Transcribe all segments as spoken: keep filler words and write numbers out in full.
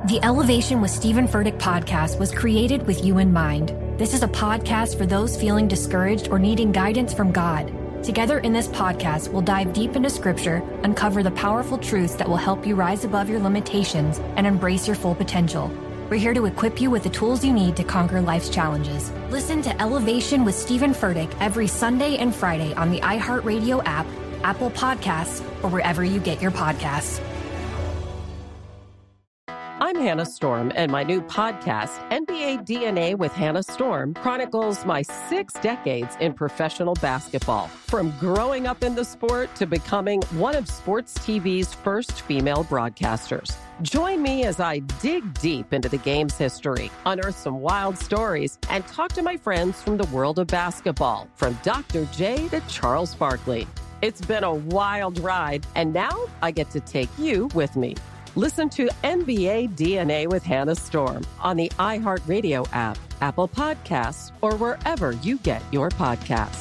The Elevation with Stephen Furtick podcast was created with you in mind. This is a podcast for those feeling discouraged or needing guidance from God. Together in this podcast, we'll dive deep into Scripture, uncover the powerful truths that will help you rise above your limitations and embrace your full potential. We're here to equip you with the tools you need to conquer life's challenges. Listen to Elevation with Stephen Furtick every Sunday and Friday on the iHeartRadio app, Apple Podcasts, or wherever you get your podcasts. I'm Hannah Storm, and my new podcast, N B A D N A with Hannah Storm, chronicles my six decades in professional basketball. From growing up in the sport to becoming one of sports T V's first female broadcasters. Join me as I dig deep into the game's history, unearth some wild stories, and talk to my friends from the world of basketball, from Doctor J to Charles Barkley. It's been a wild ride, and now I get to take you with me. Listen to N B A D N A with Hannah Storm on the iHeartRadio app, Apple Podcasts, or wherever you get your podcasts.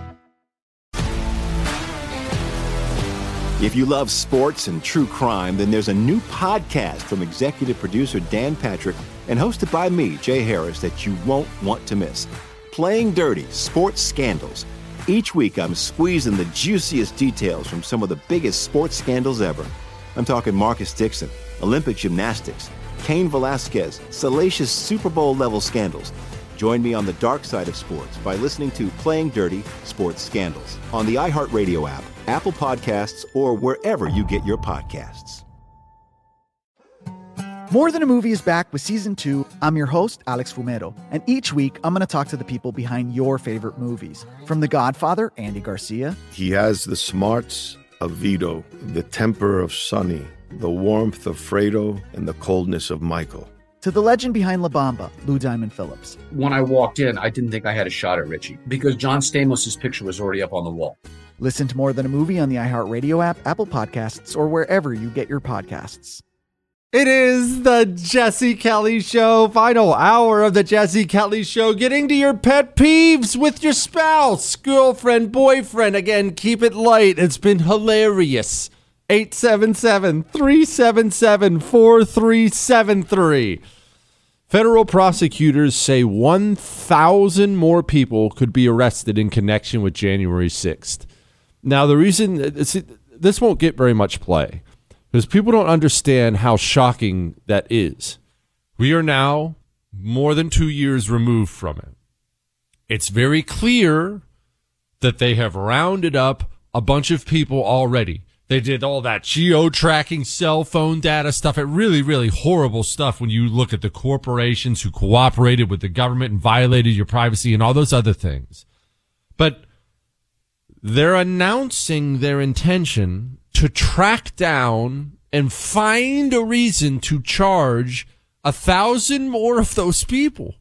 If you love sports and true crime, then there's a new podcast from executive producer Dan Patrick and hosted by me, Jay Harris, that you won't want to miss. Playing Dirty: Sports Scandals. Each week, I'm squeezing the juiciest details from some of the biggest sports scandals ever. I'm talking Marcus Dixon, Olympic gymnastics, Cain Velasquez, salacious Super Bowl-level scandals. Join me on the dark side of sports by listening to Playing Dirty: Sports Scandals on the iHeartRadio app, Apple Podcasts, or wherever you get your podcasts. More Than a Movie is back with Season two. I'm your host, Alex Fumero, and each week I'm going to talk to the people behind your favorite movies. From The Godfather, Andy Garcia. He has the smarts of Vito, the temper of Sonny, the warmth of Fredo, and the coldness of Michael. To the legend behind La Bamba, Lou Diamond Phillips. When I walked in, I didn't think I had a shot at Richie because John Stamos' picture was already up on the wall. Listen to More Than a Movie on the iHeartRadio app, Apple Podcasts, or wherever you get your podcasts. It is the Jesse Kelly Show, final hour of the Jesse Kelly Show, getting to your pet peeves with your spouse, girlfriend, boyfriend. Again, keep it light. It's been hilarious. eight seven seven, three seven seven, four three seven three. Federal prosecutors say one thousand more people could be arrested in connection with January sixth. Now, the reason, this won't get very much play, because people don't understand how shocking that is. We are now more than two years removed from it. It's very clear that they have rounded up a bunch of people already. They did all that geo-tracking, cell phone data stuff. It really, really horrible stuff when you look at the corporations who cooperated with the government and violated your privacy and all those other things. But they're announcing their intention to track down and find a reason to charge a thousand more of those people.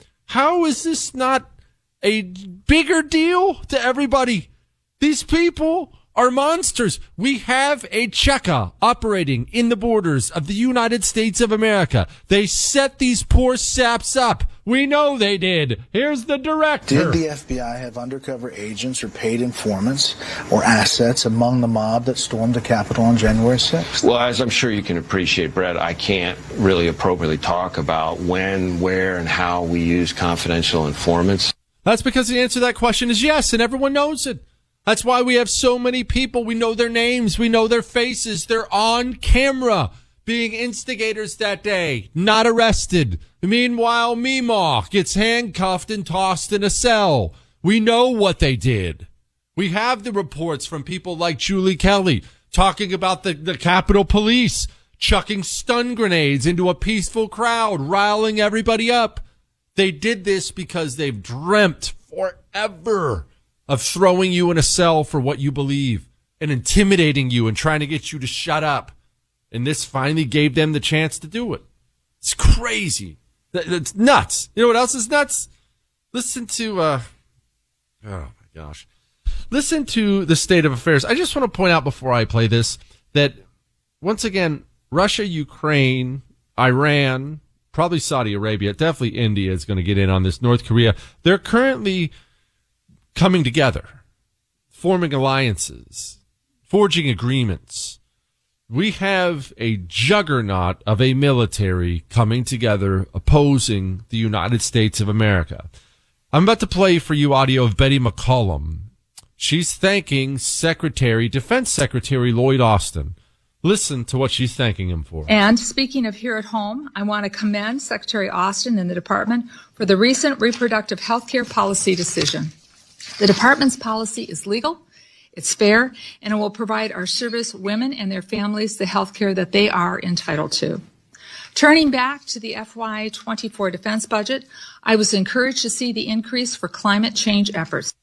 How is this not a bigger deal to everybody? These people are monsters. We have a Cheka operating in the borders of the United States of America. They set these poor saps up. We know they did. Here's the director. Did the F B I have undercover agents or paid informants or assets among the mob that stormed the Capitol on January sixth? Well, as I'm sure you can appreciate, Brett, I can't really appropriately talk about when, where, and how we use confidential informants. That's because the answer to that question is yes, and everyone knows it. That's why we have so many people. We know their names. We know their faces. They're on camera being instigators that day, not arrested. Meanwhile, Meemaw gets handcuffed and tossed in a cell. We know what they did. We have the reports from people like Julie Kelly talking about the, the Capitol Police chucking stun grenades into a peaceful crowd, riling everybody up. They did this because they've dreamt forever of throwing you in a cell for what you believe and intimidating you and trying to get you to shut up. And this finally gave them the chance to do it. It's crazy. It's nuts. You know what else is nuts? Listen to, uh, oh my gosh. Listen to the state of affairs. I just want to point out before I play this that, once again, Russia, Ukraine, Iran, probably Saudi Arabia, definitely India is going to get in on this, North Korea. They're currently coming together, forming alliances, forging agreements, we have a juggernaut of a military coming together opposing the United States of America. I'm about to play for you audio of Betty McCollum. She's thanking Secretary, Defense Secretary Lloyd Austin. Listen to what she's thanking him for. And speaking of here at home, I want to commend Secretary Austin and the department for the recent reproductive health care policy decision. The department's policy is legal, it's fair, and it will provide our service women and their families the health care that they are entitled to. Turning back to the F Y twenty-four defense budget, I was encouraged to see the increase for climate change efforts.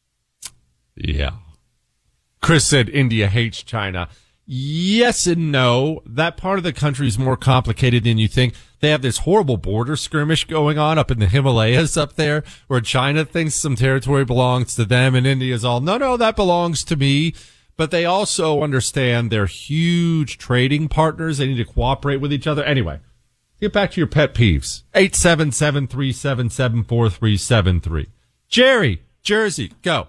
Yeah. Chris said India hates China. Yes and no. That part of the country is more complicated than you think. They have this horrible border skirmish going on up in the Himalayas up there where China thinks some territory belongs to them and India's all, no, no, that belongs to me. But they also understand they're huge trading partners. They need to cooperate with each other. Anyway, get back to your pet peeves. eight seven seven, three seven seven, four three seven three. Jerry, Jersey, go.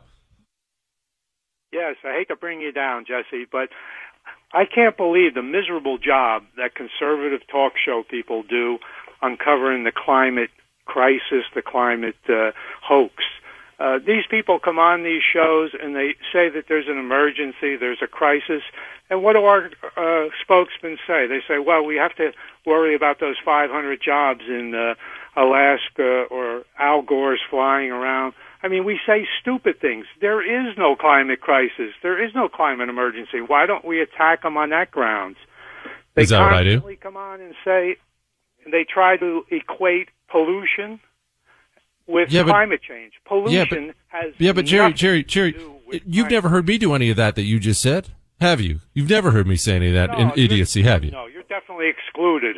Yes, I hate to bring you down, Jesse, but I can't believe the miserable job that conservative talk show people do uncovering the climate crisis, the climate uh, hoax. Uh, these people come on these shows and they say that there's an emergency, there's a crisis, and what do our uh, spokesmen say? They say, well, we have to worry about those five hundred jobs in uh, Alaska or Al Gore's flying around. I mean, we say stupid things. There is no climate crisis. There is no climate emergency. Why don't we attack them on that grounds? They is that what I do? constantly come on and say, they try to equate pollution with yeah, but, climate change. Pollution yeah, but, has Yeah, but Jerry, nothing Jerry, Jerry, to do with you've climate. never heard me do any of that that you just said, have you? You've never heard me say any of that No, in idiocy, have you? No, you're definitely excluded.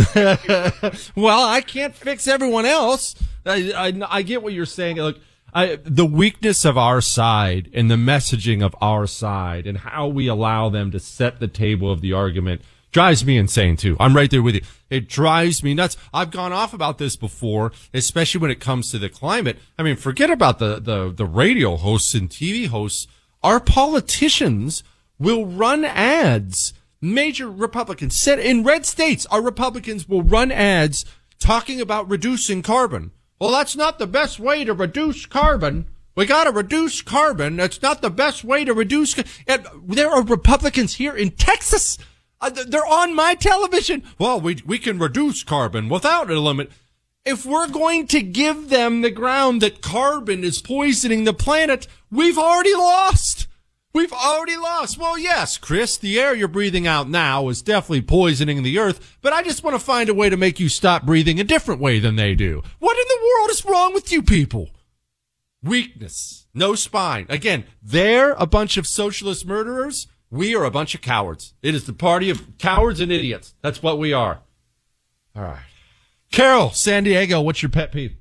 Well, I can't fix everyone else. I, I, I get what you're saying. Look, I, the weakness of our side and the messaging of our side and how we allow them to set the table of the argument drives me insane too. I'm right there with you. It drives me nuts. I've gone off about this before, especially when it comes to the climate. I mean, forget about the, the, the radio hosts and T V hosts. Our politicians will run ads. Major Republicans said in red states, our Republicans will run ads talking about reducing carbon. Well, that's not the best way to reduce carbon. We got to reduce carbon. That's not the best way to reduce. And there are Republicans here in Texas. Uh, they're on my television. Well, we we can reduce carbon without a limit. If we're going to give them the ground that carbon is poisoning the planet, we've already lost. We've already lost. Well, yes, Chris, the air you're breathing out now is definitely poisoning the earth, but I just want to find a way to make you stop breathing a different way than they do. What in the world is wrong with you people? Weakness. No spine. Again, they're a bunch of socialist murderers. We are a bunch of cowards. It is the party of cowards and idiots. That's what we are. All right. Carol, San Diego, what's your pet peeve?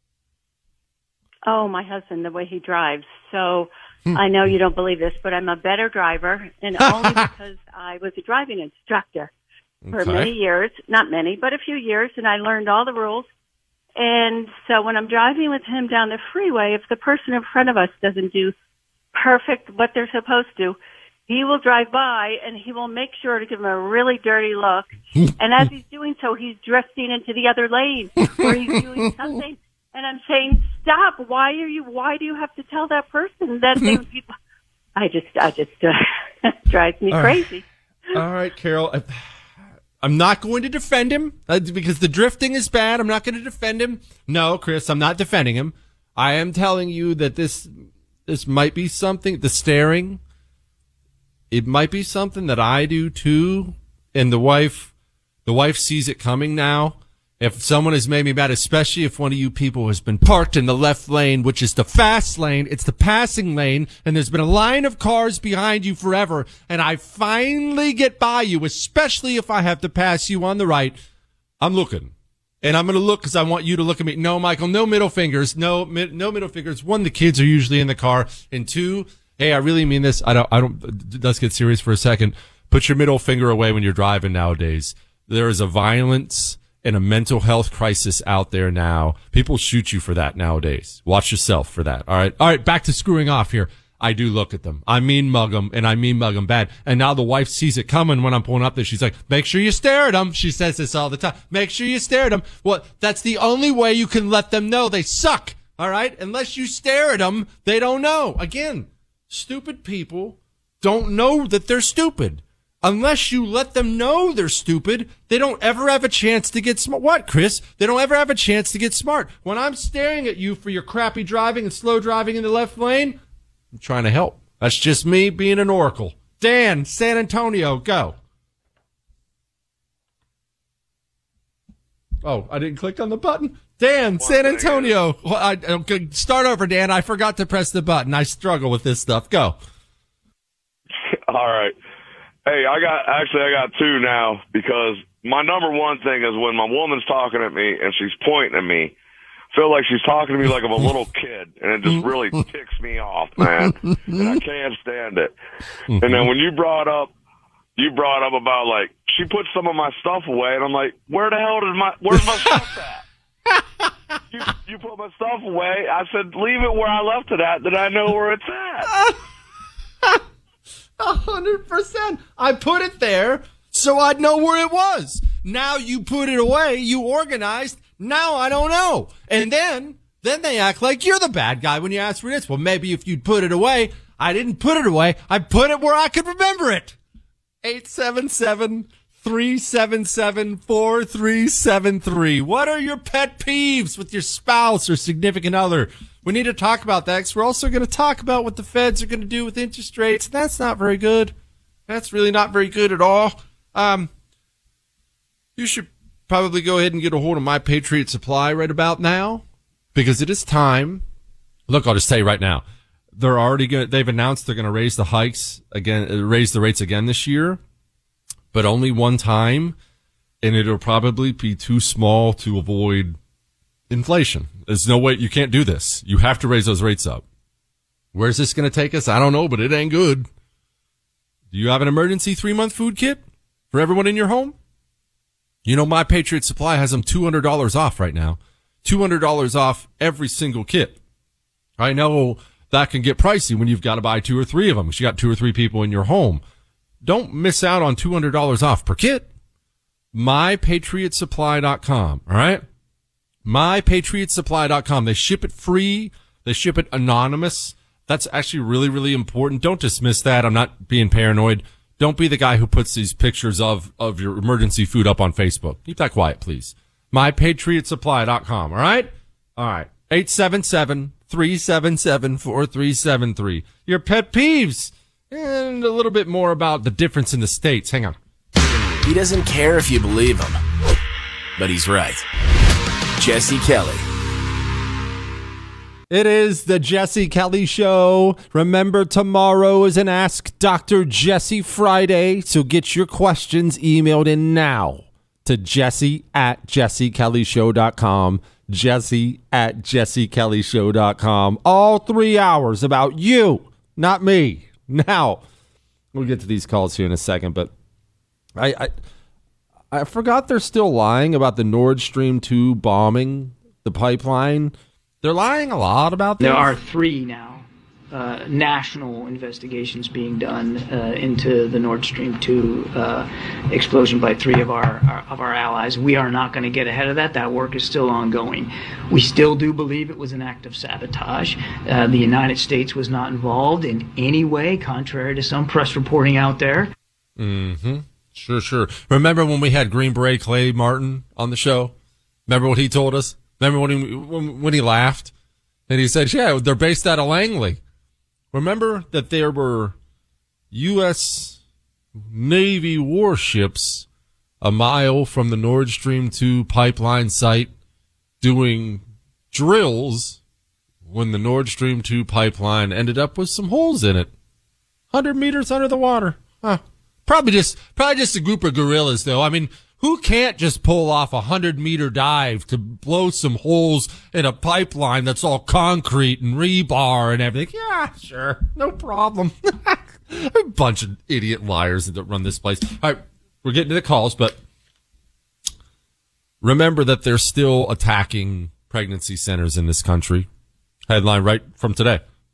Oh, my husband, the way he drives. So I know you don't believe this, but I'm a better driver, and only because I was a driving instructor for Okay. many years. Not many, but a few years, and I learned all the rules. And so when I'm driving with him down the freeway, if the person in front of us doesn't do perfect what they're supposed to, he will drive by and he will make sure to give him a really dirty look. And as he's doing so, he's drifting into the other lane where he's doing something. And I'm saying, stop. Why are you, why do you have to tell that person that they, I just, I just, uh, drives me All crazy. Right. All right, Carol. I, I'm not going to defend him uh, because the drifting is bad. I'm not going to defend him. No, Chris, I'm not defending him. I am telling you that this, this might be something, the staring, it might be something that I do too. And the wife, the wife sees it coming now. If someone has made me mad, especially if one of you people has been parked in the left lane, which is the fast lane, it's the passing lane, and there's been a line of cars behind you forever, and I finally get by you, especially if I have to pass you on the right, I'm looking. And I'm going to look because I want you to look at me. No, Michael, no middle fingers. No, mi- no middle fingers. One, the kids are usually in the car. And two, hey, I really mean this. I don't, I don't, let's get serious for a second. Put your middle finger away when you're driving nowadays. There is a violence and a mental health crisis out there now. People shoot you for that nowadays. Watch yourself for that. All right. All right. Back to screwing off here. I do look at them. I mean mug them, and I mean mug them bad. And now the wife sees it coming when I'm pulling up there. She's like, make sure you stare at them. She says this all the time. Make sure you stare at them. Well, that's the only way you can let them know they suck. All right? Unless you stare at them, they don't know. Again, stupid people don't know that they're stupid. Unless you let them know they're stupid, they don't ever have a chance to get smart. What, Chris? They don't ever have a chance to get smart. When I'm staring at you for your crappy driving and slow driving in the left lane, I'm trying to help. That's just me being an oracle. Dan, San Antonio, go. Oh, I didn't click on the button. Dan, San Antonio. Well, I, okay, start over, Dan. I forgot to press the button. I struggle with this stuff. Go. All right. Hey, I got, actually, I got two now because my number one thing is when my woman's talking at me and she's pointing at me, I feel like she's talking to me like I'm a little kid, and it just really ticks me off, man. And I can't stand it. And then when you brought up, you brought up about like, she put some of my stuff away, and I'm like, where the hell did my, where's my stuff at? You, you put my stuff away. I said, leave it where I left it at, that I know where it's at. A hundred percent. I put it there so I'd know where it was. Now you put it away, you organized. Now I don't know. And then, then they act like you're the bad guy when you ask for this. Well, maybe if you'd put it away. I didn't put it away. I put it where I could remember it. eight seven seven, three seven seven, four three seven three. What are your pet peeves with your spouse or significant other? We need to talk about that because we're also going to talk about what the feds are going to do with interest rates. That's not very good. That's really not very good at all. Um, you should probably go ahead and get a hold of My Patriot Supply right about now because it is time. Look, I'll just tell you right now. They're already going. They've announced they're going to raise the hikes again, raise the rates again this year, but only one time, and it'll probably be too small to avoid inflation. There's no way you can't do this. You have to raise those rates up. Where's this going to take us? I don't know, but it ain't good. Do you have an emergency three-month food kit for everyone in your home? You know, My Patriot Supply has them two hundred dollars off right now. two hundred dollars off every single kit. I know that can get pricey when you've got to buy two or three of them. You got two or three people in your home. Don't miss out on two hundred dollars off per kit. my patriot supply dot com, all right? my patriot supply dot com. They ship it free. They ship it anonymous. That's actually really, really important. Don't dismiss that. I'm not being paranoid. Don't be the guy who puts these pictures of, of your emergency food up on Facebook. Keep that quiet, please. my patriot supply dot com, all right? All right. eight seven seven, three seven seven, four three seven three. Your pet peeves. And a little bit more about the difference in the states. Hang on. He doesn't care if you believe him, but he's right. Jesse Kelly. It is the Jesse Kelly Show. Remember, tomorrow is an Ask Doctor Jesse Friday, so get your questions emailed in now to Jesse at jesse kelly show dot com. Jesse at jesse kelly show dot com. All three hours about you, not me. Now, we'll get to these calls here in a second, but I... I I forgot they're still lying about the Nord Stream two bombing the pipeline. They're lying a lot about this. There are three now uh, national investigations being done uh, into the Nord Stream two uh, explosion by three of our, our of our allies. We are not going to get ahead of that. That work is still ongoing. We still do believe it was an act of sabotage. Uh, the United States was not involved in any way, contrary to some press reporting out there. Mm-hmm. Sure, sure. Remember when we had Green Beret Clay Martin on the show? Remember what he told us? Remember when he when, when he laughed? And he said, yeah, they're based out of Langley. Remember that there were U S Navy warships a mile from the Nord Stream two pipeline site doing drills when the Nord Stream two pipeline ended up with some holes in it. one hundred meters under the water. Huh. Probably just, probably just a group of gorillas, though. I mean, who can't just pull off a hundred meter dive to blow some holes in a pipeline that's all concrete and rebar and everything? Yeah, sure. No problem. A bunch of idiot liars that run this place. All right. We're getting to the calls, but remember that they're still attacking pregnancy centers in this country. Headline right from today.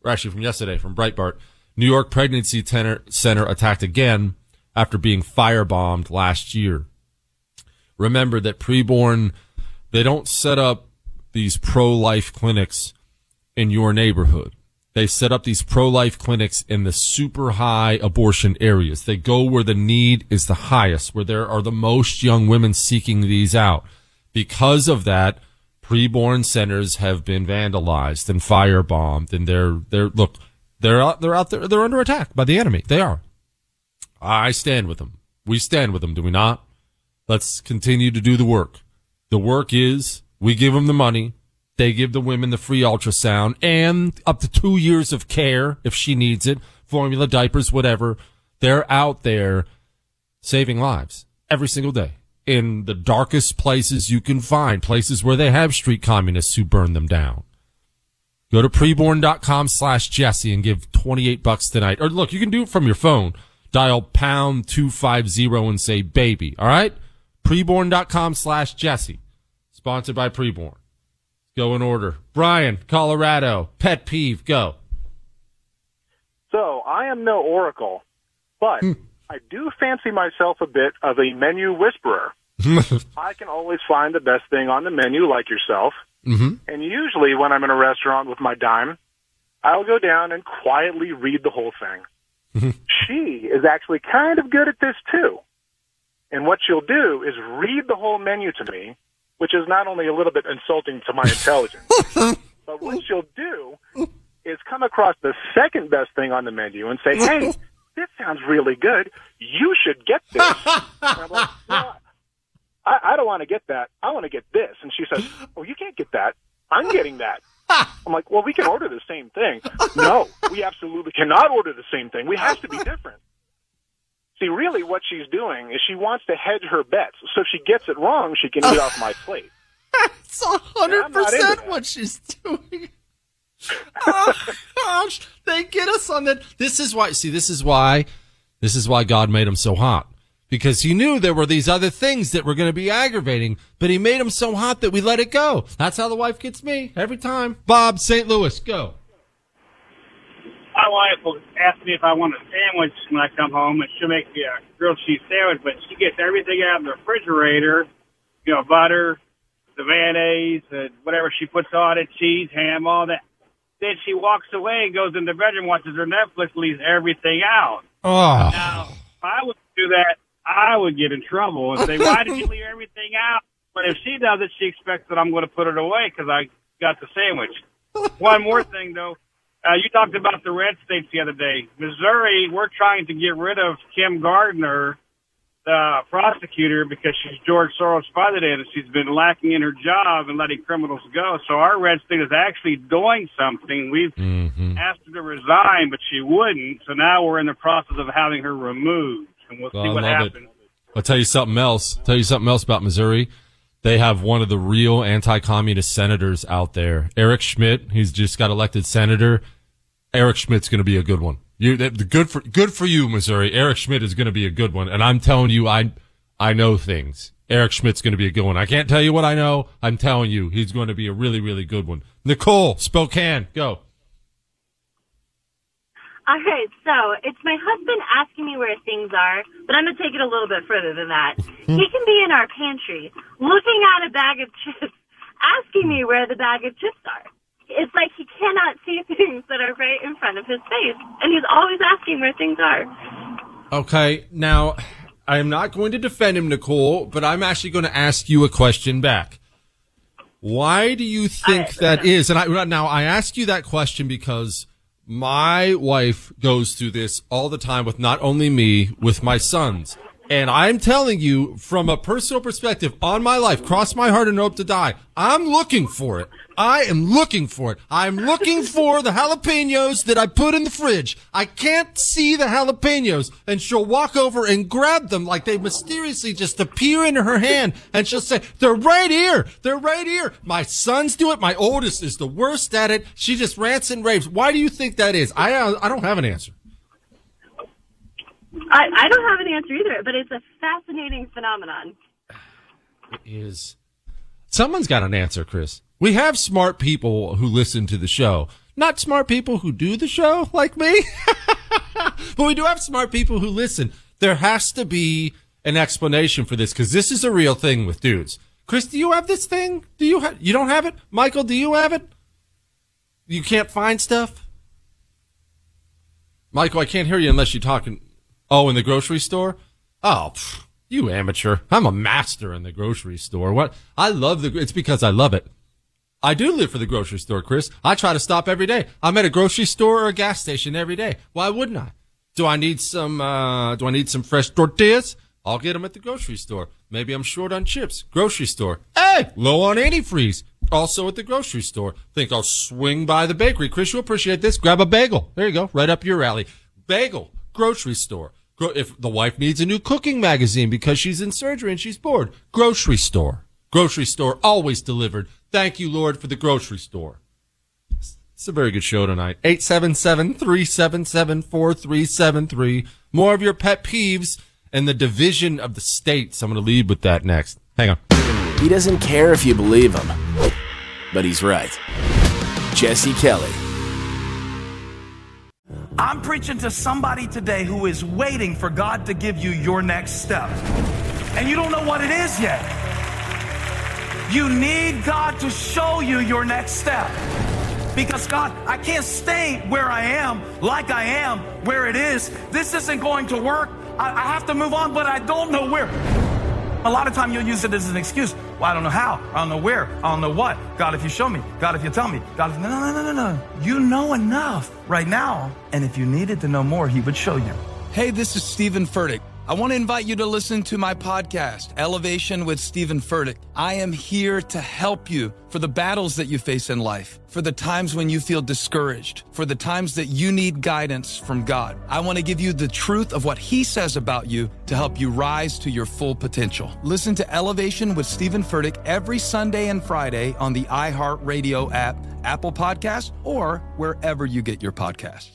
or actually from yesterday, from Breitbart. New York Pregnancy Center attacked again after being firebombed last year. Remember that preborn, they don't set up these pro-life clinics in your neighborhood. They set up these pro-life clinics in the super high abortion areas. They go where the need is the highest, where there are the most young women seeking these out. Because of that, preborn centers have been vandalized and firebombed, and they're they're look, they're out they're out there they're under attack by the enemy. They are. I stand with them. We stand with them, do we not? Let's continue to do the work. The work is we give them the money. They give the women the free ultrasound and up to two years of care if she needs it, formula, diapers, whatever. They're out there saving lives every single day in the darkest places you can find, places where they have street communists who burn them down. Go to preborn.com slash Jesse and give twenty-eight bucks tonight. Or look, you can do it from your phone. Dial pound two fifty and say baby. All right? Preborn.com slash Jesse. Sponsored by Preborn. Go in order. Brian, Colorado, pet peeve, go. So, I am no oracle, but I do fancy myself a bit of a menu whisperer. I can always find the best thing on the menu, like yourself. Mm-hmm. And usually when I'm in a restaurant with my dime, I'll go down and quietly read the whole thing. Mm-hmm. She is actually kind of good at this, too. And what she'll do is read the whole menu to me, which is not only a little bit insulting to my intelligence, but what she'll do is come across the second best thing on the menu and say, hey, this sounds really good. You should get this. And I'm like, no, I, I don't want to get that. I want to get this. And she says, oh, you can't get that. I'm getting that. I'm like, well, we can order the same thing. No, we absolutely cannot order the same thing. We have to be different. See, really what she's doing is she wants to hedge her bets. So if she gets it wrong, she can eat off my plate. That's one hundred percent what she's doing. Oh, gosh. They get us on that. This is why, see, this is why, this is why God made them so hot. Because he knew there were these other things that were going to be aggravating, but he made them so hot that we let it go. That's how the wife gets me every time. Bob, Saint Louis, go. My wife will ask me if I want a sandwich when I come home, and she'll make me a grilled cheese sandwich, but she gets everything out of the refrigerator, you know, butter, the mayonnaise, uh, whatever she puts on it, cheese, ham, all that. Then she walks away and goes in the bedroom, watches her Netflix, leaves everything out. Oh. Now, if I would do that, I would get in trouble and say, why did you leave everything out? But if she does it, she expects that I'm going to put it away because I got the sandwich. One more thing, though. Uh, you talked about the red states the other day. Missouri, we're trying to get rid of Kim Gardner, the prosecutor, because she's George Soros' father, and she's been lacking in her job and letting criminals go. So our red state is actually doing something. We've mm-hmm. asked her to resign, but she wouldn't. So now we're in the process of having her removed, and we'll Well, see I what love happens. it. I'll tell you something else. I'll tell you something else about Missouri. They have one of the real anti-communist senators out there. Eric Schmidt, he's just got elected senator. Eric Schmidt's going to be a good one. You, that, good for, good for you, Missouri. Eric Schmidt is going to be a good one. And I'm telling you, I, I know things. Eric Schmidt's going to be a good one. I can't tell you what I know. I'm telling you, he's going to be a really, really good one. Nicole, Spokane, go. All right, so it's my husband asking me where things are, but I'm going to take it a little bit further than that. He can be in our pantry, looking at a bag of chips, asking me where the bag of chips are. It's like he cannot see things that are right in front of his face, and he's always asking where things are. Okay, now, I am not going to defend him, Nicole, but I'm actually going to ask you a question back. Why do you think right, that is? And I, now, I ask you that question because my wife goes through this all the time with not only me, with my sons. And I'm telling you, from a personal perspective, on my life, cross my heart and hope to die, I'm looking for it. I am looking for it. I'm looking for the jalapenos that I put in the fridge. I can't see the jalapenos. And she'll walk over and grab them like they mysteriously just appear in her hand. And she'll say, they're right here. They're right here. My sons do it. My oldest is the worst at it. She just rants and raves. Why do you think that is? I, uh, I don't have an answer. I, I don't have an answer either, but it's a fascinating phenomenon. It is. Someone's got an answer, Chris. We have smart people who listen to the show. Not smart people who do the show like me, but we do have smart people who listen. There has to be an explanation for this, because this is a real thing with dudes. Chris, do you have this thing? Do you have? You don't have it? Michael, do you have it? You can't find stuff? Michael, I can't hear you unless you're talking. Oh, in the grocery store? Oh, pff, you amateur. I'm a master in the grocery store. What? I love the, it's because I love it. I do live for the grocery store, Chris. I try to stop every day. I'm at a grocery store or a gas station every day. Why wouldn't I? Do I need some, uh, do I need some fresh tortillas? I'll get them at the grocery store. Maybe I'm short on chips. Grocery store. Hey, low on antifreeze. Also at the grocery store. Think I'll swing by the bakery. Chris, you'll appreciate this. Grab a bagel. There you go. Right up your alley. Bagel. Grocery store. If the wife needs a new cooking magazine because she's in surgery and she's bored. Grocery store. Grocery store always delivered. Thank you, Lord, for the grocery store. It's a very good show tonight. eight seven seven, three seven seven, four three seven three. More of your pet peeves and the division of the states. I'm going to lead with that next. Hang on. He doesn't care if you believe him, but he's right. Jesse Kelly. I'm preaching to somebody today who is waiting for God to give you your next step. And you don't know what it is yet. You need God to show you your next step. Because God, I can't stay where I am, like I am, where it is. This isn't going to work. I, I have to move on, but I don't know where. A lot of time you'll use it as an excuse. Well, I don't know how. I don't know where. I don't know what. God, if you show me. God, if you tell me. God, if... No, no, no, no, no. You know enough right now. And if you needed to know more, he would show you. Hey, this is Stephen Furtick. I want to invite you to listen to my podcast, Elevation with Stephen Furtick. I am here to help you for the battles that you face in life, for the times when you feel discouraged, for the times that you need guidance from God. I want to give you the truth of what he says about you to help you rise to your full potential. Listen to Elevation with Stephen Furtick every Sunday and Friday on the iHeartRadio app, Apple Podcasts, or wherever you get your podcasts.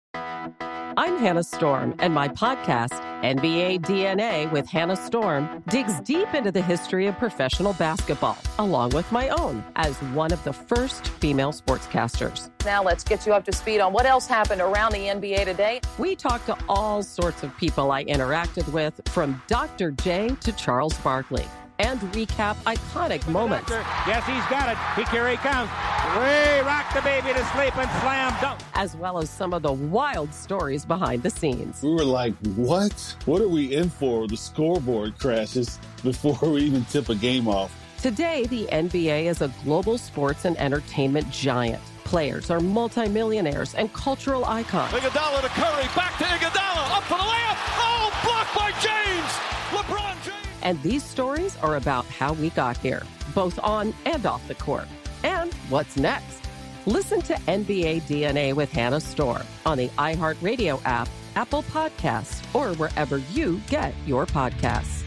I'm Hannah Storm, and my podcast, N B A D N A with Hannah Storm, digs deep into the history of professional basketball, along with my own, as one of the first female sportscasters. Now let's get you up to speed on what else happened around the N B A today. We talked to all sorts of people I interacted with, from Doctor J to Charles Barkley, and recap iconic moments. Yes, he's got it. Here he comes. Way rock the baby to sleep and slam dunk. As well as some of the wild stories behind the scenes. We were like, what? What are we in for? The scoreboard crashes before we even tip a game off. Today, the N B A is a global sports and entertainment giant. Players are multimillionaires and cultural icons. Iguodala to Curry, back to Iguodala, up for the layup. Oh, blocked by James. LeBron James. And these stories are about how we got here, both on and off the court. And what's next? Listen to N B A D N A with Hannah Storm on the iHeartRadio app, Apple Podcasts, or wherever you get your podcasts.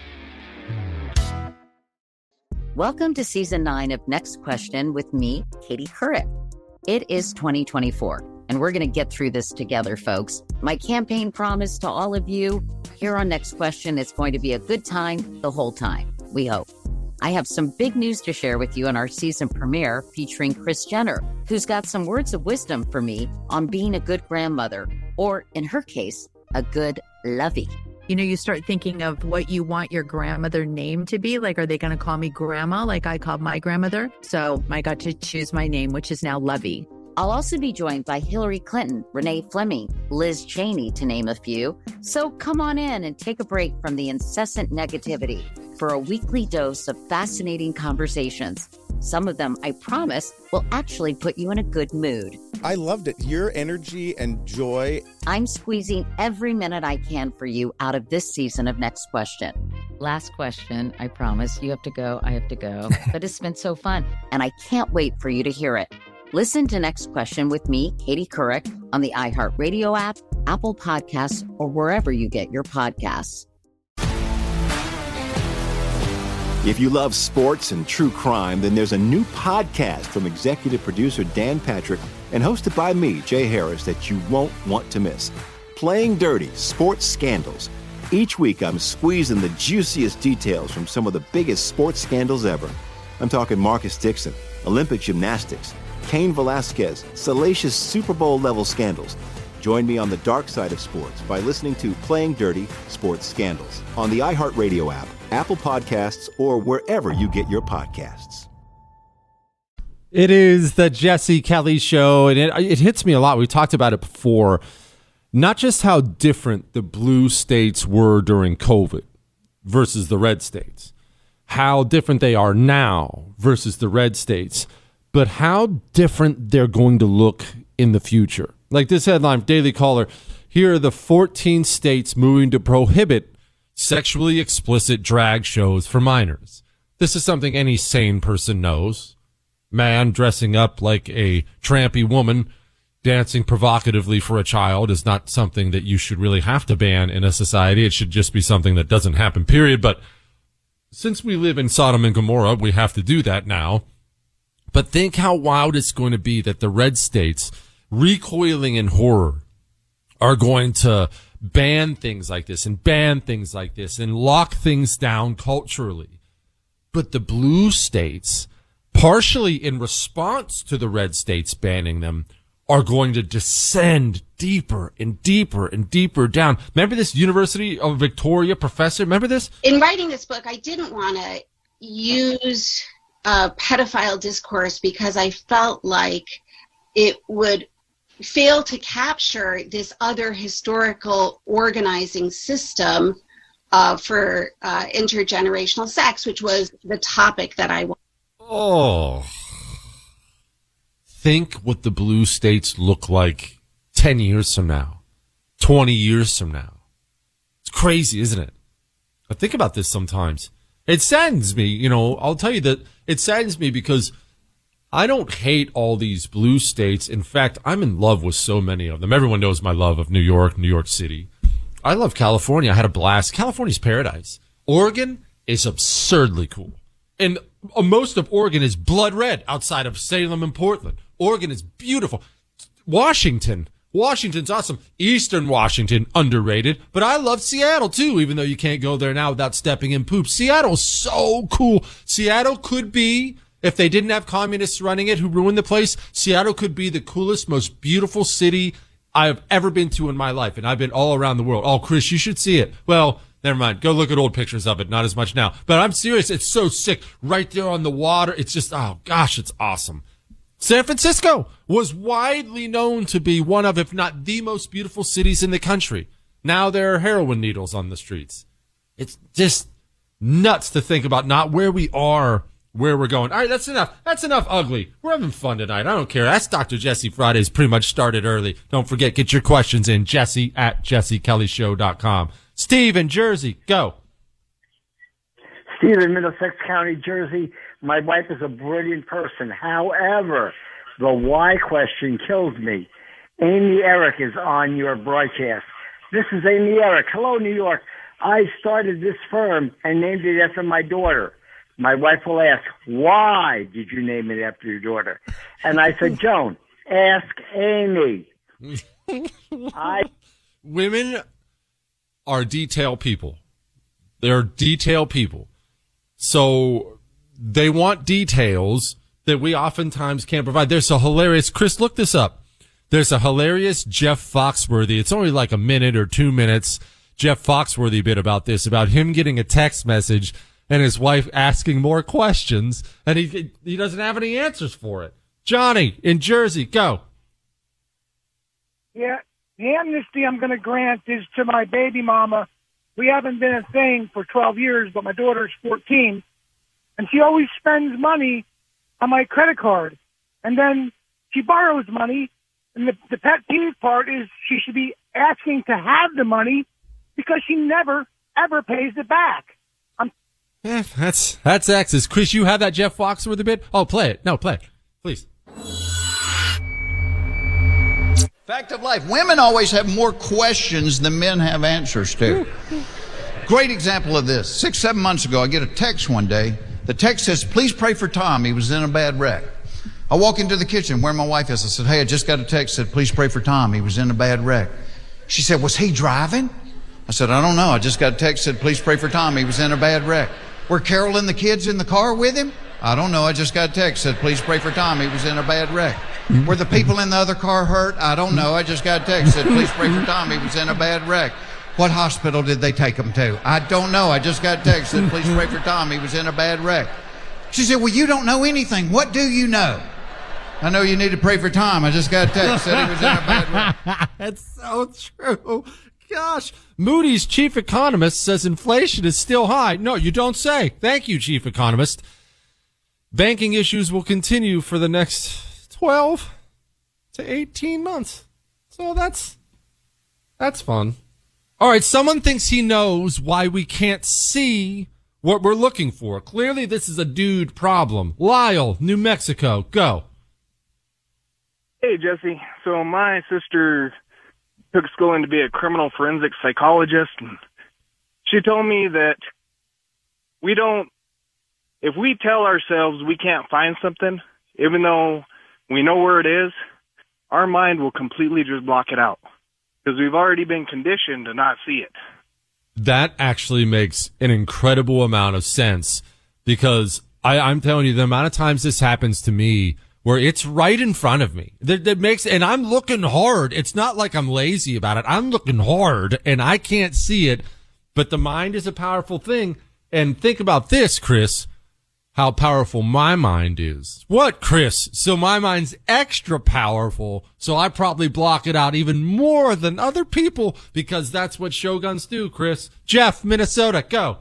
Welcome to Season nine of Next Question with me, Katie Couric. It is twenty twenty-four, and we're going to get through this together, folks. My campaign promise to all of you, here on Next Question, it's going to be a good time the whole time, we hope. I have some big news to share with you in our season premiere featuring Kris Jenner, who's got some words of wisdom for me on being a good grandmother, or in her case, a good lovey. You know, you start thinking of what you want your grandmother name to be. Like, are they going to call me grandma like I called my grandmother? So I got to choose my name, which is now Lovey. I'll also be joined by Hillary Clinton, Renee Fleming, Liz Cheney, to name a few. So come on in and take a break from the incessant negativity for a weekly dose of fascinating conversations. Some of them, I promise, will actually put you in a good mood. I loved it. Your energy and joy. I'm squeezing every minute I can for you out of this season of Next Question. Last question, I promise. You have to go, I have to go. But it's been so fun, and I can't wait for you to hear it. Listen to Next Question with me, Katie Couric, on the iHeartRadio app, Apple Podcasts, or wherever you get your podcasts. If you love sports and true crime, then there's a new podcast from executive producer Dan Patrick and hosted by me, Jay Harris, that you won't want to miss. Playing Dirty: Sports Scandals. Each week, I'm squeezing the juiciest details from some of the biggest sports scandals ever. I'm talking Marcus Dixon, Olympic gymnastics, Cain Velasquez, salacious Super Bowl level scandals. Join me on the dark side of sports by listening to Playing Dirty Sports Scandals on the iHeartRadio app, Apple Podcasts, or wherever you get your podcasts. It is the Jesse Kelly Show, and it, it hits me a lot. We talked about it before. Not just how different the blue states were during COVID versus the red states, how different they are now versus the red states, but how different they're going to look in the future. Like this headline, Daily Caller, here are the fourteen states moving to prohibit sexually explicit drag shows for minors. This is something any sane person knows. Man dressing up like a trampy woman dancing provocatively for a child is not something that you should really have to ban in a society. It should just be something that doesn't happen, period. But since we live in Sodom and Gomorrah, we have to do that now. But think how wild it's going to be that the red states, recoiling in horror, are going to ban things like this and ban things like this and lock things down culturally. But the blue states, partially in response to the red states banning them, are going to descend deeper and deeper and deeper down. Remember this University of Victoria professor? Remember this? In writing this book, I didn't want to use uh, pedophile discourse because I felt like it would fail to capture this other historical organizing system uh, for uh, intergenerational sex, which was the topic that I wanted. Oh. Think what the blue states look like ten years from now, twenty years from now. It's crazy, isn't it? I think about this sometimes. It saddens me, you know, I'll tell you that it saddens me because I don't hate all these blue states. In fact, I'm in love with so many of them. Everyone knows my love of New York, New York City. I love California. I had a blast. California's paradise. Oregon is absurdly cool. And most of Oregon is blood red outside of Salem and Portland. Oregon is beautiful. Washington. Washington's awesome. Eastern Washington, underrated. But I love Seattle, too, even though you can't go there now without stepping in poop. Seattle's so cool. Seattle could be, if they didn't have communists running it who ruined the place, Seattle could be the coolest, most beautiful city I've ever been to in my life. And I've been all around the world. Oh, Chris, you should see it. Well, never mind. Go look at old pictures of it. Not as much now. But I'm serious. It's so sick. Right there on the water. It's just, oh, gosh, it's awesome. San Francisco was widely known to be one of, if not the most beautiful cities in the country. Now there are heroin needles on the streets. It's just nuts to think about not where we are, where we're going. All right, that's enough. That's enough ugly. We're having fun tonight. I don't care. That's Doctor Jesse Fridays pretty much started early. Don't forget, get your questions in. Jesse at jesse kelly show dot com. Steve in Jersey, go. Steve in Middlesex County, Jersey. My wife is a brilliant person. However, the why question kills me. Amy Eric is on your broadcast. This is Amy Eric. Hello, New York. I started this firm and named it after my daughter. My wife will ask, why did you name it after your daughter? And I said, Joan, ask Amy. I Women are detail people. They're detail people. So they want details that we oftentimes can't provide. There's a hilarious, Chris, look this up. There's a hilarious Jeff Foxworthy. It's only like a minute or two minutes. Jeff Foxworthy bit about this, about him getting a text message and his wife asking more questions, and he he doesn't have any answers for it. Johnny in Jersey, go. Yeah, the amnesty I'm going to grant is to my baby mama. We haven't been a thing for twelve years, but my daughter's fourteen, and she always spends money on my credit card. And then she borrows money, and the, the pet peeve part is she should be asking to have the money because she never, ever pays it back. I'm Yeah, that's that's X's. Chris, you have that Jeff Foxworthy bit? Oh, play it. No, play it. Please. Fact of life. Women always have more questions than men have answers to. Great example of this. Six, seven months ago, I get a text one day. The text says, please pray for Tom. He was in a bad wreck. I walk into the kitchen where my wife is. I said, hey, I just got a text that said, please pray for Tom. He was in a bad wreck. She said, was he driving? I said, I don't know. I just got a text that said, please pray for Tom. He was in a bad wreck. Were Carol and the kids in the car with him? I don't know. I just got a text said, please pray for Tom. He was in a bad wreck. Were the people in the other car hurt? I don't know. I just got a text said, please pray for Tom. He was in a bad wreck. What hospital did they take him to? I don't know. I just got a text said, please pray for Tom. He was in a bad wreck. She said, well, you don't know anything. What do you know? I know you need to pray for Tom. I just got a text said he was in a bad wreck. That's so true. Gosh, Moody's chief economist says inflation is still high. No, you don't say. Thank you, chief economist. Banking issues will continue for the next twelve to eighteen months. So that's, that's fun. All right. Someone thinks he knows why we can't see what we're looking for. Clearly this is a dude problem. Lyle, New Mexico, go. Hey, Jesse. So my sister took schooling to be a criminal forensic psychologist, and she told me that we don't, if we tell ourselves we can't find something, even though we know where it is, our mind will completely just block it out because we've already been conditioned to not see it. That actually makes an incredible amount of sense because I, I'm telling you, the amount of times this happens to me where it's right in front of me. That, that makes, and I'm looking hard. It's not like I'm lazy about it. I'm looking hard and I can't see it, but the mind is a powerful thing. And think about this, Chris, how powerful my mind is. What, Chris? So my mind's extra powerful, so I probably block it out even more than other people because that's what Shoguns do, Chris. Jeff, Minnesota, go.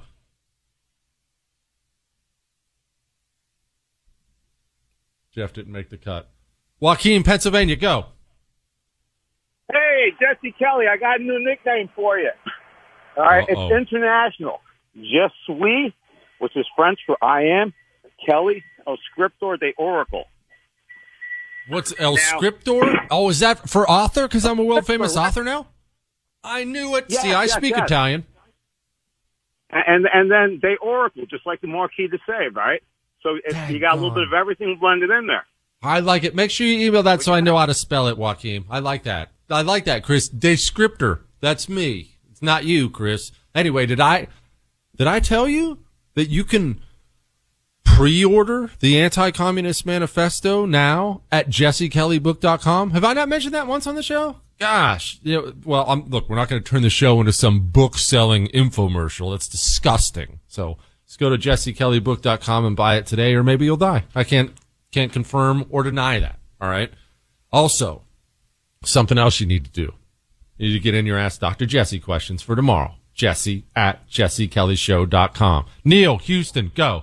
Jeff didn't make the cut. Joaquin, Pennsylvania, go. Hey, Jesse Kelly, I got a new nickname for you. All right, Uh-oh. It's international. Je suis, which is French for I am. Kelly, El Scriptor de Oracle. What's El Now- Scriptor? Oh, is that for author? Because I'm a world That's famous correct. author now? I knew it. Yes, See, I yes, speak yes. Italian. And and then de Oracle, just like the Marquis de Sade, right? So it, you got a little bit of everything blended in there. I like it. Make sure you email that so I know how to spell it, Joaquin. I like that. I like that, Chris. Descriptor. That's me. It's not you, Chris. Anyway, did I did I tell you that you can pre-order the Anti-Communist Manifesto now at jesse kelly book dot com? Have I not mentioned that once on the show? Gosh. You know, well, I'm, look, we're not going to turn the show into some book-selling infomercial. That's disgusting. So just go to jesse kelly book dot com and buy it today, or maybe you'll die. I can't can't confirm or deny that. All right. Also, something else you need to do. You need to get in your Ask Doctor Jesse questions for tomorrow. Jesse at jesse kelly show dot com. Neil, Houston, go.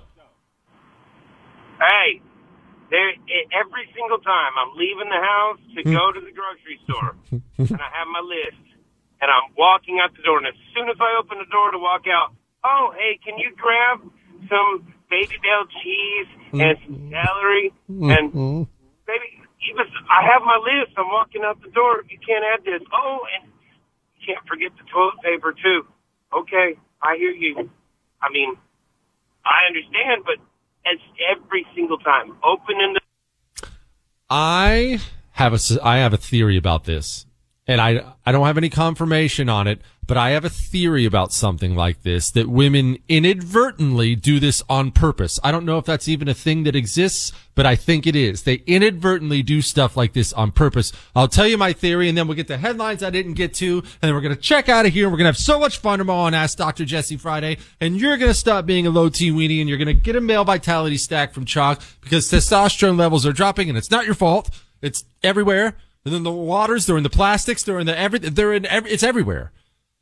Hey, there, every single time I'm leaving the house to go to the grocery store, and I have my list, and I'm walking out the door, and as soon as I open the door to walk out, oh, hey, can you grab some Baby Bell cheese and some celery? And, baby, even, I have my list. I'm walking out the door. You can't add this. Oh, and you can't forget the toilet paper, too. Okay, I hear you. I mean, I understand, but it's every single time. Opening the... I have a, I have a theory about this, and I, I don't have any confirmation on it, but I have a theory about something like this, that women inadvertently do this on purpose. I don't know if that's even a thing that exists, but I think it is. They inadvertently do stuff like this on purpose. I'll tell you my theory, and then we'll get the headlines I didn't get to, and then we're going to check out of here, and we're going to have so much fun tomorrow on Ask Doctor Jesse Friday, and you're going to stop being a low T weenie, and you're going to get a male vitality stack from Chalk, because testosterone levels are dropping, and it's not your fault. It's everywhere. And then the waters, they're in the plastics, they're in the every, they're in every, it's everywhere.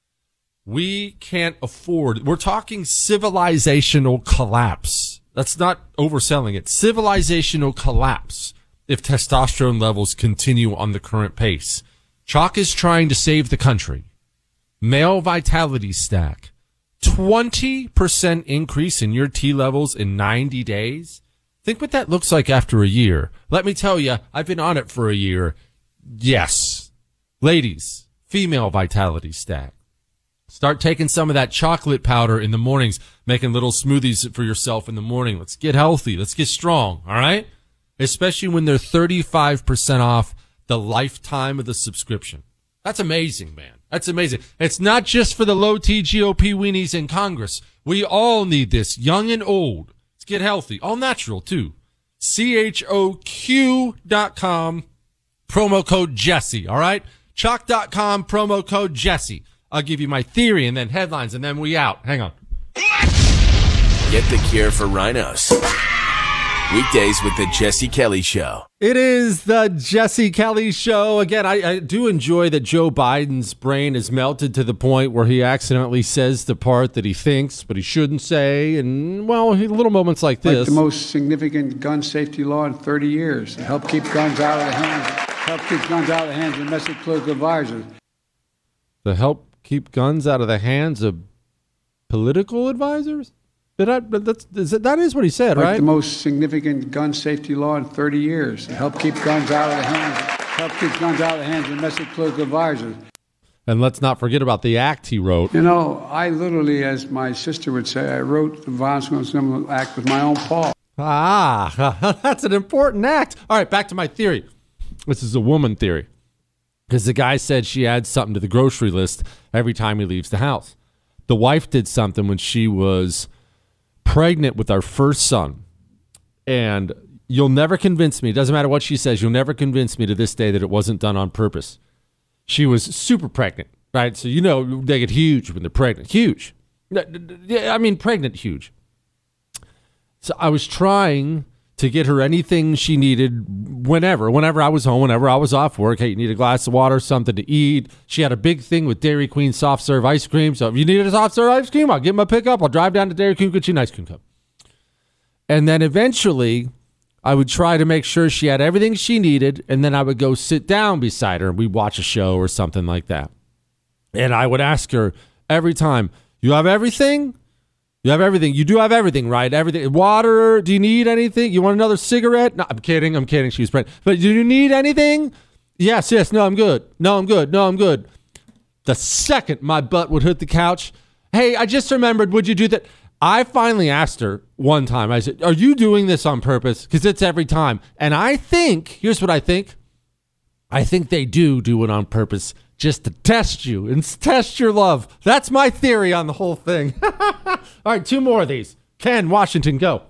We can't afford, we're talking civilizational collapse. That's not overselling it. Civilizational collapse if testosterone levels continue on the current pace. Chalk is trying to save the country. Male vitality stack. twenty percent increase in your T levels in ninety days. Think what that looks like after a year. Let me tell you, I've been on it for a year. Yes. Ladies, female vitality stack. Start taking some of that chocolate powder in the mornings, making little smoothies for yourself in the morning. Let's get healthy. Let's get strong. All right. Especially when they're thirty-five percent off the lifetime of the subscription. That's amazing, man. That's amazing. It's not just for the low T G O P weenies in Congress. We all need this, young and old. Let's get healthy. All natural, too. C H O Q dot com, promo code Jesse, all right? Chalk dot com, promo code Jesse. I'll give you my theory and then headlines, and then we out. Hang on. Get the cure for rhinos. Weekdays with the Jesse Kelly Show. It is the Jesse Kelly Show. Again, I, I do enjoy that Joe Biden's brain is melted to the point where he accidentally says the part that he thinks, but he shouldn't say. And, well, little moments like this. Like the most significant gun safety law in thirty years. To help keep guns out of the hands, help keep guns out of the hands of domestic political advisors. To help keep guns out of the hands of political advisors? Did I, but that's, is it, that is what he said, like right? The most significant gun safety law in thirty years. To help keep guns out of the hands, help keep guns out of the hands of domestic political advisors. And let's not forget about the act he wrote. You know, I literally, as my sister would say, I wrote the Violence Against Women Act with my own paw. Ah, that's an important act. All right, back to my theory. This is a woman theory. Because the guy said she adds something to the grocery list every time he leaves the house. The wife did something when she was pregnant with our first son. And you'll never convince me, it doesn't matter what she says, you'll never convince me to this day that it wasn't done on purpose. She was super pregnant, right? So you know they get huge when they're pregnant. Huge. I mean, pregnant, huge. So I was trying to get her anything she needed whenever. Whenever I was home, whenever I was off work. Hey, you need a glass of water, something to eat. She had a big thing with Dairy Queen soft serve ice cream. So if you needed a soft serve ice cream, I'll get my pickup. I'll drive down to Dairy Queen, get you an ice cream cup. And then eventually, I would try to make sure she had everything she needed, and then I would go sit down beside her, and we'd watch a show or something like that. And I would ask her every time, you have everything? You have everything. You do have everything, right? Everything. Water? Do you need anything? You want another cigarette? No, I'm kidding. I'm kidding. She was pregnant. But do you need anything? Yes, yes. No, I'm good. No, I'm good. No, I'm good. The second my butt would hit the couch, hey, I just remembered, would you do that? I finally asked her one time. I said, are you doing this on purpose? Because it's every time. And I think, here's what I think. I think they do do it on purpose just to test you and test your love. That's my theory on the whole thing. All right, two more of these. Ken, Washington, go.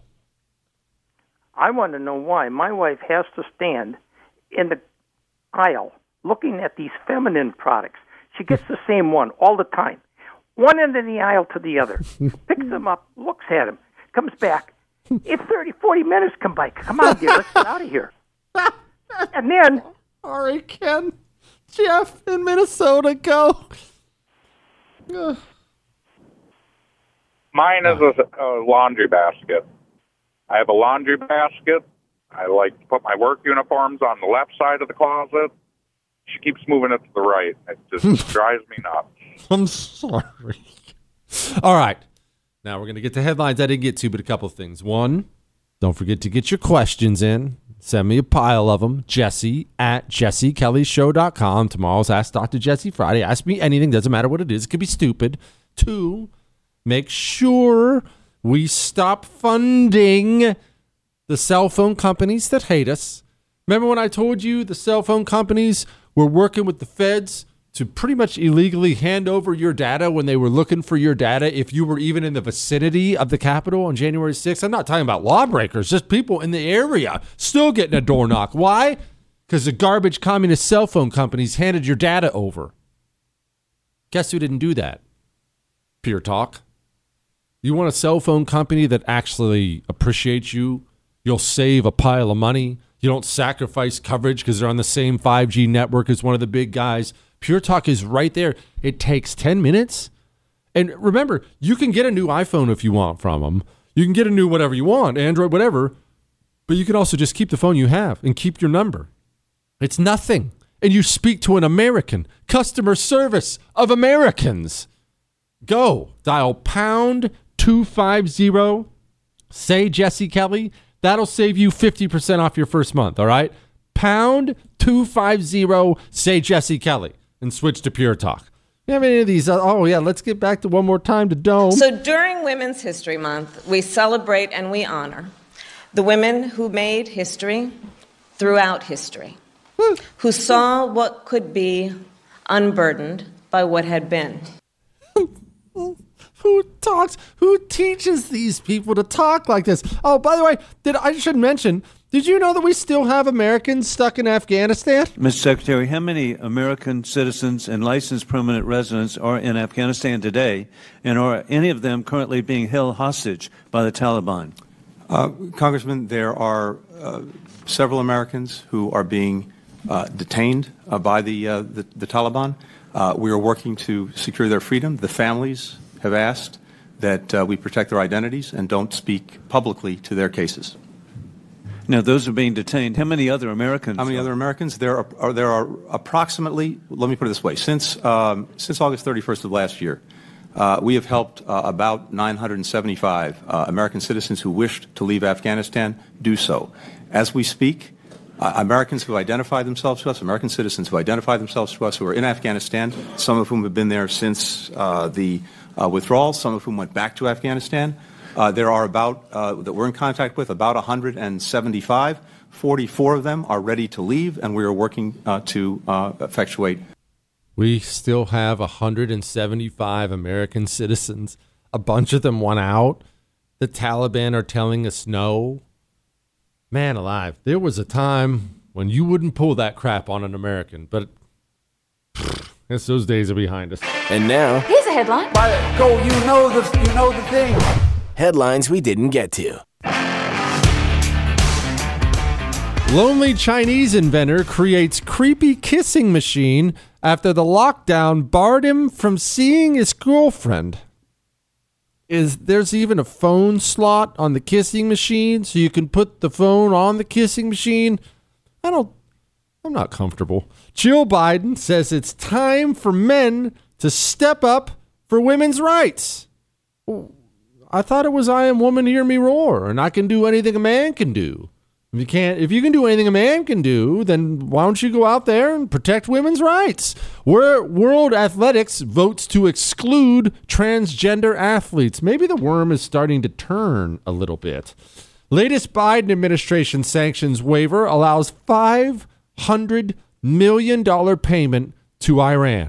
I want to know why my wife has to stand in the aisle looking at these feminine products. She gets the same one all the time. One end of the aisle to the other. Picks them up, looks at them, comes back. If thirty, forty minutes come by, come on, dear, let's get out of here. And then... All right, Ken. Jeff in Minnesota, go. Mine is a, a laundry basket. I have a laundry basket. I like to put my work uniforms on the left side of the closet. She keeps moving it to the right. It just drives me nuts. I'm sorry. All right. Now we're going to get to headlines I didn't get to, but a couple of things. One, don't forget to get your questions in. Send me a pile of them. Jesse at jesse kelly show dot com. Tomorrow's Ask Doctor Jesse Friday. Ask me anything. Doesn't matter what it is. It could be stupid. Two, make sure we stop funding the cell phone companies that hate us. Remember when I told you the cell phone companies were working with the feds to pretty much illegally hand over your data when they were looking for your data if you were even in the vicinity of the Capitol on January sixth? I'm not talking about lawbreakers, just people in the area still getting a door knock. Why? Because the garbage communist cell phone companies handed your data over. Guess who didn't do that? Pure Talk. You want a cell phone company that actually appreciates you? You'll save a pile of money. You don't sacrifice coverage because they're on the same five G network as one of the big guys. Pure Talk is right there. It takes ten minutes. And remember, you can get a new iPhone if you want from them. You can get a new whatever you want, Android, whatever. But you can also just keep the phone you have and keep your number. It's nothing. And you speak to an American. Customer service of Americans. Go. Dial pound two fifty. Say Jesse Kelly. That'll save you fifty percent off your first month, all right? Pound two fifty. Say Jesse Kelly. And switch to Pure Talk. You have any of these? Oh, yeah, let's get back to one more time to Dome. So during Women's History Month, we celebrate and we honor the women who made history throughout history, who saw what could be unburdened by what had been. Who talks? Who teaches these people to talk like this? Oh, by the way, did I should mention, did you know that we still have Americans stuck in Afghanistan? Mister Secretary, how many American citizens and licensed permanent residents are in Afghanistan today, and are any of them currently being held hostage by the Taliban? Uh, Congressman, there are uh, several Americans who are being uh, detained uh, by the, uh, the, the Taliban. Uh, we are working to secure their freedom. The families have asked that uh, we protect their identities and don't speak publicly to their cases. Now, those are being detained. How many other Americans? How many other Americans? There are, are there are approximately. Let me put it this way: since um, since August thirty-first of last year, uh, we have helped uh, about nine hundred seventy-five uh, American citizens who wished to leave Afghanistan do so. As we speak, uh, Americans who identify themselves to us, American citizens who identify themselves to us, who are in Afghanistan, some of whom have been there since uh, the Uh, withdrawal, some of whom went back to Afghanistan. Uh, there are about, uh, that we're in contact with, about one hundred seventy-five. forty-four of them are ready to leave, and we are working uh, to uh, effectuate. We still have one hundred seventy-five American citizens. A bunch of them want out. The Taliban are telling us no. Man alive, there was a time when you wouldn't pull that crap on an American, but pfft, I guess those days are behind us. And now, Here's a headline. Go, you know the you know the thing. headlines we didn't get to. Lonely Chinese inventor creates creepy kissing machine after the lockdown barred him from seeing his girlfriend. Is there's even a phone slot on the kissing machine so you can put the phone on the kissing machine? I don't I'm not comfortable. Jill Biden says it's time for men to step up for women's rights. I thought it was I am woman, hear me roar, and I can do anything a man can do. If you can't, if you can do anything a man can do, then why don't you go out there and protect women's rights? Where World Athletics votes to exclude transgender athletes. Maybe the worm is starting to turn a little bit. Latest Biden administration sanctions waiver allows five hundred million dollars payment to Iran.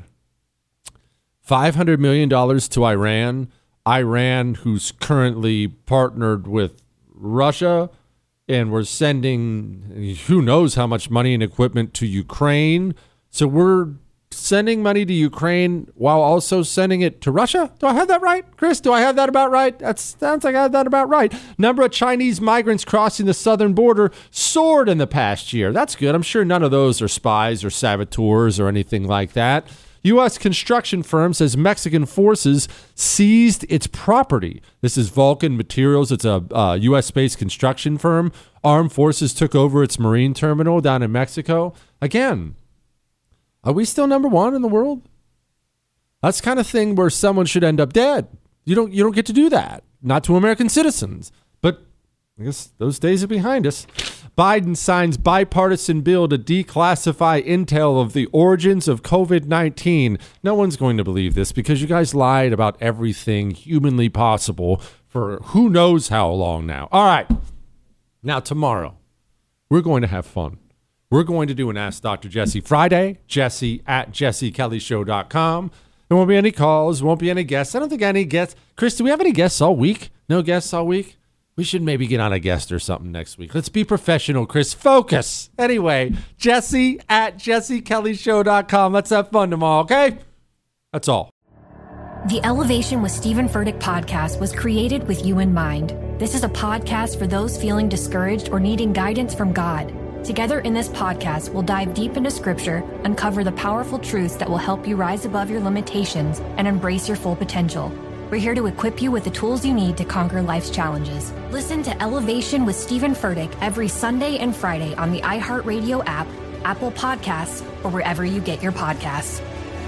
five hundred million dollars to Iran. Iran, who's currently partnered with Russia, and we're sending who knows how much money and equipment to Ukraine. So we're sending money to Ukraine while also sending it to Russia. Do I have that right, Chris? Do I have that about right? That sounds like I have that about right. Number of Chinese migrants crossing the southern border soared in the past year. That's good. I'm sure none of those are spies or saboteurs or anything like that. U S construction firm says Mexican forces seized its property. This is Vulcan Materials. It's a uh, U S-based construction firm. Armed forces took over its marine terminal down in Mexico. Again, are we still number one in the world? That's the kind of thing where someone should end up dead. You don't, you don't get to do that. Not to American citizens. But I guess those days are behind us. Biden signs bipartisan bill to declassify intel of the origins of covid nineteen. No one's going to believe this because you guys lied about everything humanly possible for who knows how long now. All right. Now, tomorrow, we're going to have fun. We're going to do an Ask Doctor Jesse Friday, Jesse at jesse kelly show dot com. There won't be any calls, won't be any guests. I don't think any guests. Chris, do we have any guests all week? No guests all week? We should maybe get on a guest or something next week. Let's be professional, Chris. Focus. Anyway, Jesse at jesse kelly show dot com. Let's have fun tomorrow, okay? That's all. The Elevation with Stephen Furtick podcast was created with you in mind. This is a podcast for those feeling discouraged or needing guidance from God. Together in this podcast, we'll dive deep into Scripture, uncover the powerful truths that will help you rise above your limitations and embrace your full potential. We're here to equip you with the tools you need to conquer life's challenges. Listen to Elevation with Stephen Furtick every Sunday and Friday on the iHeartRadio app, Apple Podcasts, or wherever you get your podcasts.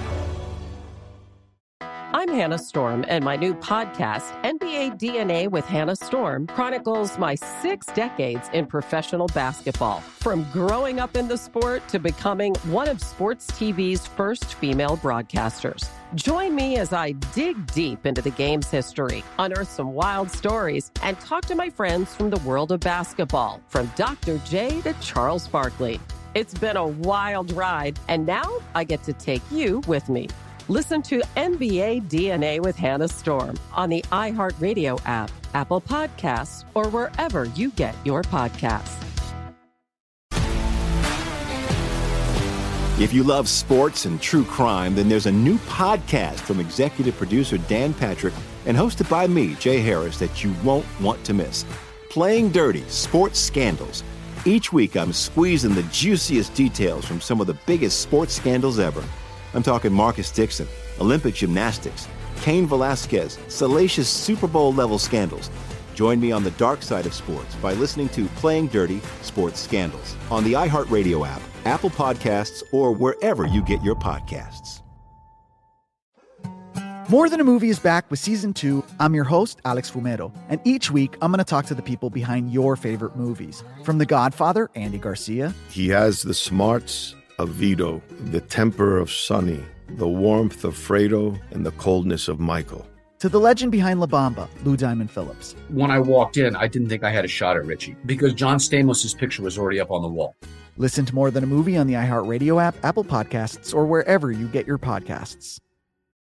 I'm Hannah Storm, and my new podcast, N B A D N A with Hannah Storm, chronicles my six decades in professional basketball. From growing up in the sport to becoming one of sports T V's first female broadcasters. Join me as I dig deep into the game's history, unearth some wild stories, and talk to my friends from the world of basketball, from Doctor J to Charles Barkley. It's been a wild ride, and now I get to take you with me. Listen to N B A D N A with Hannah Storm on the iHeartRadio app, Apple Podcasts, or wherever you get your podcasts. If you love sports and true crime, then there's a new podcast from executive producer Dan Patrick and hosted by me, Jay Harris, that you won't want to miss. Playing Dirty: Sports Scandals. Each week, I'm squeezing the juiciest details from some of the biggest sports scandals ever. I'm talking Marcus Dixon, Olympic gymnastics, Cain Velasquez, salacious Super Bowl-level scandals. Join me on the dark side of sports by listening to Playing Dirty: Sports Scandals on the iHeartRadio app, Apple Podcasts, or wherever you get your podcasts. More Than a Movie is back with season two. I'm your host, Alex Fumero, and each week I'm going to talk to the people behind your favorite movies. From The Godfather, Andy Garcia. He has the smarts of Vito, the temper of Sonny, the warmth of Fredo, and the coldness of Michael. To the legend behind La Bamba, Lou Diamond Phillips. When I walked in, I didn't think I had a shot at Richie because John Stamos' picture was already up on the wall. Listen to More Than a Movie on the iHeartRadio app, Apple Podcasts, or wherever you get your podcasts.